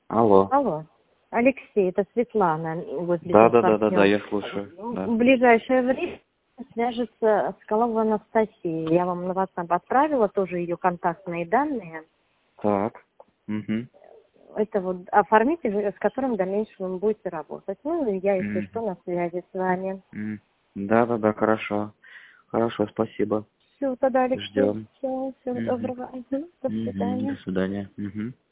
Алло. Алло. Алексей, это Светлана. Да, я слушаю. Да. В ближайшее время свяжется с Коловой Анастасией. Я вам на WhatsApp отправила тоже ее контактные данные. Так. Угу. Это вот оформитель, с которым в дальнейшем вы будете работать. Ну, и я, если что, на связи с вами. Да, хорошо. Хорошо, спасибо. Все, тогда, Алексей, Ждем. всего доброго. До свидания. До свидания. Угу.